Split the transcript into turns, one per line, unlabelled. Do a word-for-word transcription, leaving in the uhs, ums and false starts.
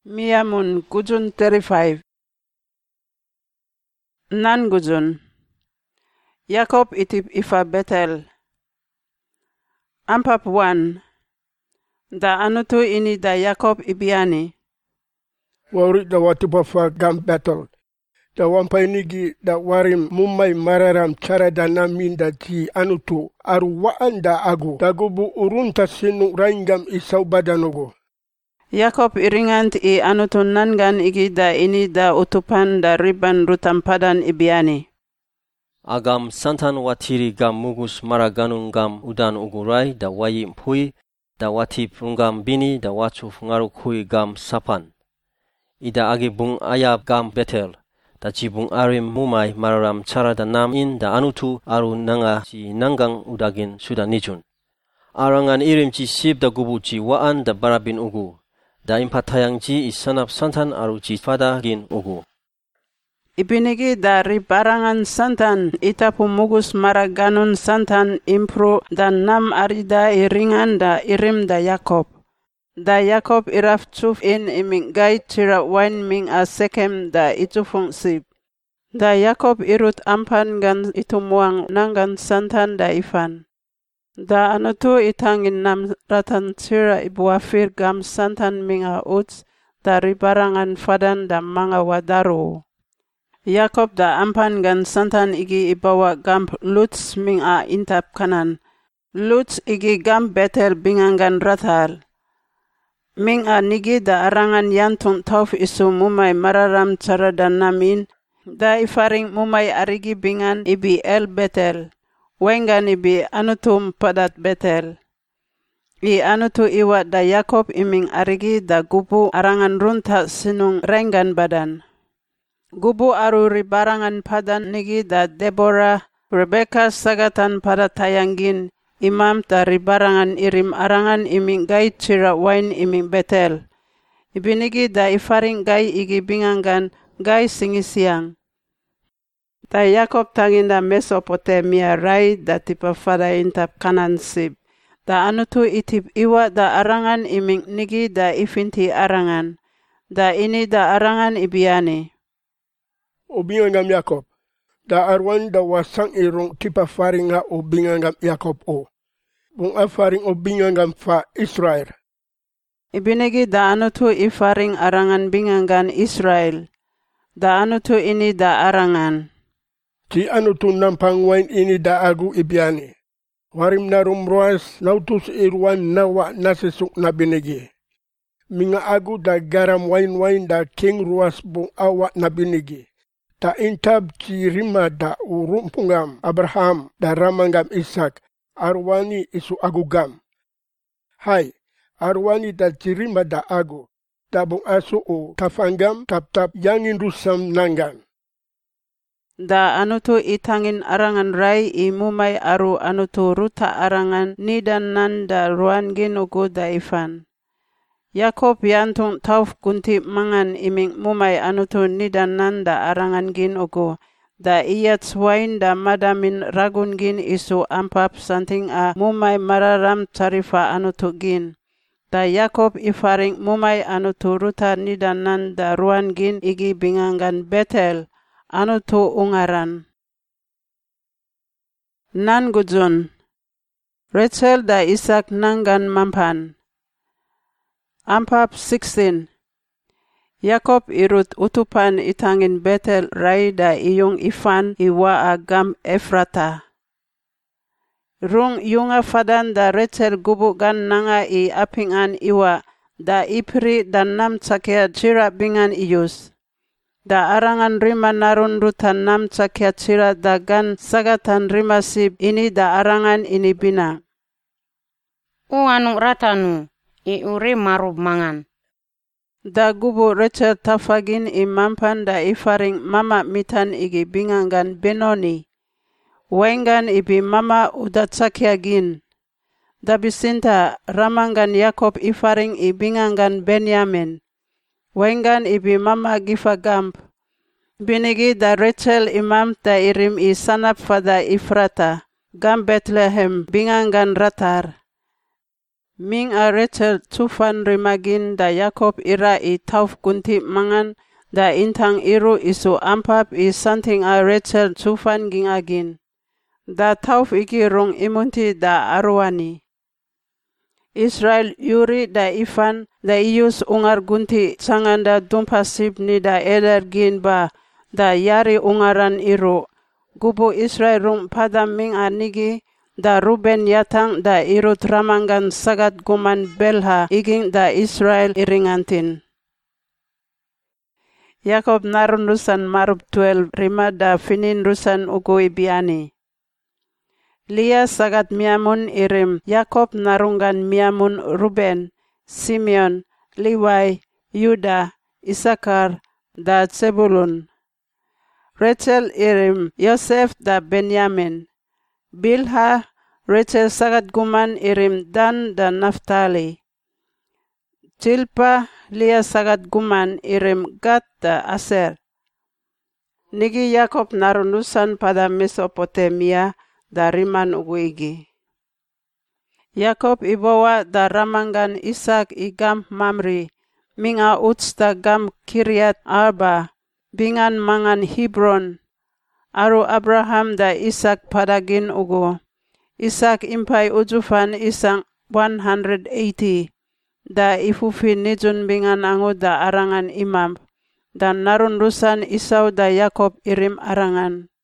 Miyamun gujun thirty-five. Nan gujun. Yakob itip ifa Betel. Ampap one. Da anutu ini da Yakob ibiani.
Wari da watipa fa gam Betel. Da wampai nigi da warim mumai mararam cara da namin da ti anutu aru waan da agu. Da gubu urunta sinu raingam isau badanogo.
Yakob iringant i anutu nangan igi da ini da utupan da riban rutampadan ibiani.
Agam santan watiri gam mugus maraganun gam udan ugurai da wayi mpui da watip ungam bini da wachu fungaru kui gam sapan. Ida agi bung ayab gam Betel da jibung arim mumai mararam cara da nam in da anutu aru nanga ji nangang udagin suda nijun. Arangan irim ji sib da gubu ji waan da barabin ugu. Da impatayang ji isanap santan aru ji fada gin ugu.
Ibinigi dari barangan santan itapu mugus maraganun santan impro dan nam arida iringan da irim da Yakob. Da Yakob iraf tuf in iming gai tira wain ming a sekem da itufung sib. Da Yakob irut ampan gan itumuang nangan santan da ifan. Da anutu itangin nam ratan tira ibuafir gam santan ming a uts dari barangan fadan da manga wadaru. Yakob da ampan gan santan igi ibawa gam Luts ming a intap kanan. Luts igi gam Betel bingangan ratal. Ming a nigi da arangan yantung tauf isu mumai mararam cara dan namin. Da ifaring mumai arigi bingan ibi El Betel. Wengan ibi anutum padat Betel. I anutu iwa da Yakob iming arigi da gubu arangan runta sinung rengan badan. Gubu aru ribarangan padan nigi da Deborah, Rebecca sagatan pada tayangin, imam da ribarangan irim arangan iming gai tira wain iming Betel. Ibinigi da ifaring gai igi bingangan gai singi siang. Da Yakob tanginda Mesopotamia rai da tipa fada intap kanan sib. Da anutu itip iwa da arangan iming nigi da ifinti arangan. Da ini da arangan ibiani.
Obingangam Yakob. Da arwan da wasang irong tipa faringa obingangam Yakob o. Bung afaring obingangam fa Israel.
Ibinegi da anutu ifaring arangan bingangan Israel. Da anutu ini da arangan.
Ti anutu nampang wain ini da agu ibiani. Warim narum roas nautus irwan nawa nasisuk na binigi. Minga agu da garam wain-wain da king ruas bung awa na binigi. Ta intab ci rima da urumpungam Abraham da ramangam Ishak arwani isu agugam. Hai, arwani da cirima da agu da bung asu o tafangam tap-tap yangin rusam nangan.
Da anutu itangin arangan rai imumai aru anutu ruta arangan nidan nanda ruan ginugu da ifan. Yakob yantung tauf kunti mangan iming mumai anutu nidan nanda arangan gin ugu. Da iyat swain da madamin ragun gin isu ampap santing a mumai mararam tarifa anutu gin. Da Yakob ifaring mumai anutu ruta nidan nanda ruan gin igi bingangan Betel anutu ungaran. Nan gujun. Rachel da Isak nangan mampan. Ampap sixteen. Yakob irut utupan itangin Betel rai da iyung ifan iwa agam Efrata. Rung yunga fadan da Rachel gubu gan nanga i apingan iwa da ipri dan nam cakia cira bingan iyus. Da arangan rima narun rutan nam cakia cira da gan sagatan rima sib ini da arangan ini bina.
Uanu ratanu. I uri marub mangan.
Da gubu Rachel tafagin imampan da ifaring mama mitan igi bingangan Benoni. Wengan ibi mama udatsakiagin. Da bisinta ramangan Yakob ifaring ibingangan Benyamin. Wengan ibi mama gifagamp. Binigi da Rachel imam da irim isanap fada Ifrata. Gam Bethlehem bingangan ratar. Ming a Rachel tufan rimagin da Yakob ira i tauf gunti mangan da intang iru isu ampap i santing a Rachel tufan gingagin. Da tauf iki rong imunti da arwani. Israel yuri da ifan da ius ungar gunti sanganda dumpasib ni da eder gin ba da yari ungaran iru. Gubu Israel rung padam ming anigi da Ruben yatang da iru tramangan sagat guman belha iging da Israel iringantin. Yakob narun rusan marub twelve rima da finin rusan ugu ibiani. Lia sagat miamun irim Yakob narungan miamun Ruben, Simeon, Lewi, Yuda, Isakar, da Zebulun. Rachel irim Yosef da Benyamin. Bilha Rachel sagat guman irim Dan da Naftali. Jilpa Lia sagat guman irim Gad da Aser. Nigi Yakob narunusan pada Mesopotamia da riman uguigi. Yakob ibawa da ramangan Isak i gam Mamri, minga uts da gam Kiryat Arba, bingan mangan Hebron. Aru Abraham da Isak padagin ugu. Isak impai ujufan isang one hundred eighty, da ifufi nijun bingan angu da arangan imam, dan narun rusan Isau da Yakob irim arangan.